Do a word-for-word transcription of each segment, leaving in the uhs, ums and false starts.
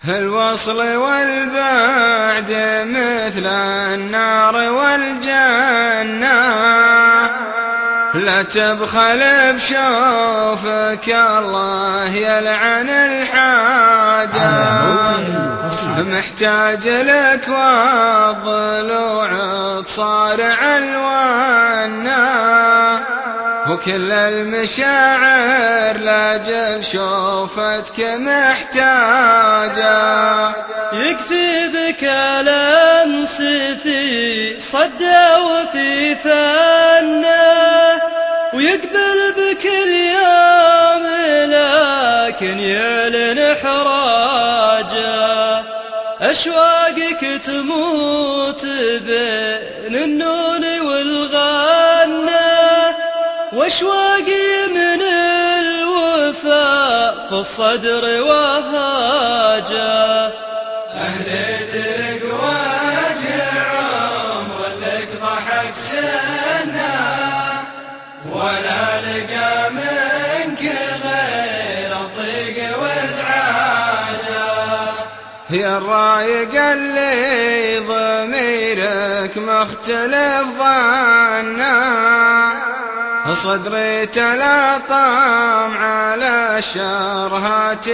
الوصل والبعد مثل النار والجنة، لا تبخل بشوفك الله يلعن الحاجة. محتاج لك والضلوع تصارع الوانا، وكل المشاعر لاجل شوفتك محتاجة. يكفي بك لمس في صدى وفي ثنى، ويقبل بك اليوم لكن يعلن حراجه. أشواقك تموت بين النون والغنى، واشواقي من الوفاء في الصدر وهاجه. أهلي ترك وجع عمر لك ضحك سنة، ولا لقى منك غير الضيق وازعاجه. يا الرايق اللي ضميرك مختلف ظنه، صدري تلاطم على الشرهات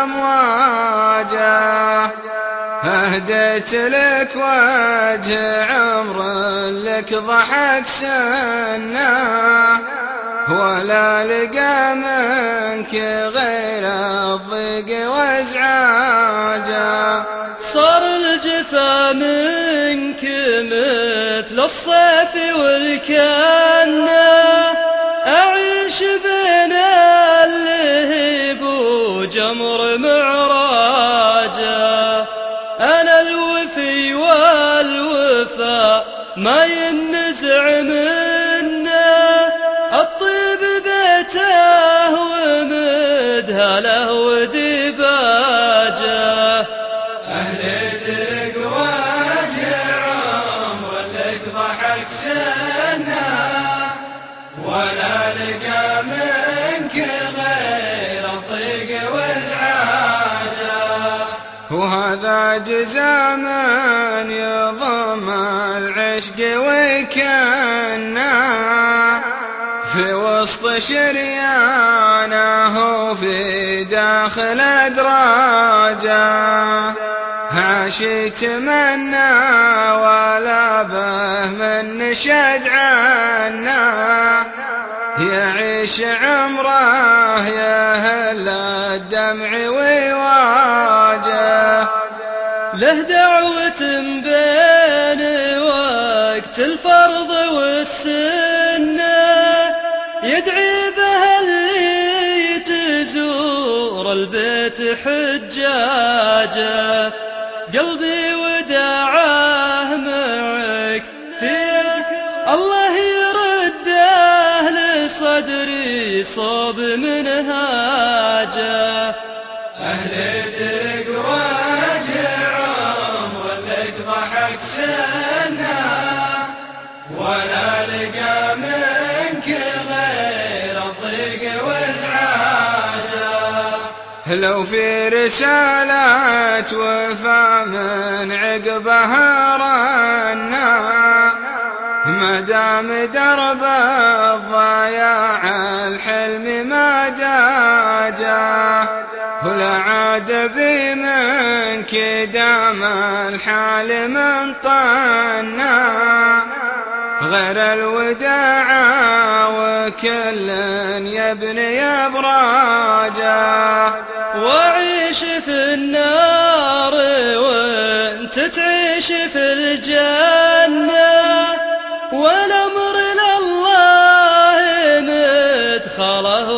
بأمواجه. أهديت لك وجه عمر لك ضحك سنة، ولا لقى منك غير الضيق وازعاجه. صار الجفا منك مثل الصيف والكنة، أعيش بين اللهيب وجمر معراجه. أنا الوفي والوفا ما ينزع منه، الطيب بيته ومدهله وديباجه. أهلي ترك وجع عمر لك ضحك سنة، ولا لقى منك غير الضيق وازعاجه. وهذا جزاء من يضم العشق ويكنه، في وسط شريانه وفي داخل أدراجه. عاش يتمنى ولا به من نشد عنا، يعيش عمره يهل الدمع ويواجه. له دعوة بين وقت الفرض والسنة، يدعي بها اللي تزور البيت حجاجه. قلبي وداعه معك فيك الله يرده لصدري صوب منهاجه. أهلي ترك وجع عمر لك ضحك سنة، ولا لقى منك غير الضيق وازعاجه. لو في رسالة وفا من عقبها رنا، ما دام درب الضياع الحلم ما جاجه. ولا عاد بي منك دام الحال من طنا، غير الوداع وكل يبني أبراجه. وأعيش في النار وانت تعيش في الجنة، والأمر لله مدخله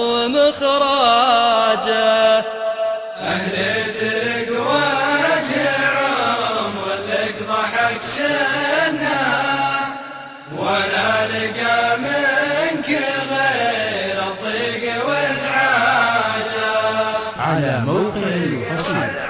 ومخراجه. أهلي ترك وجع عمر لك ضحك سنة، ولا لقى منك غير الضيق وازعاجه. على موقع الحصيد.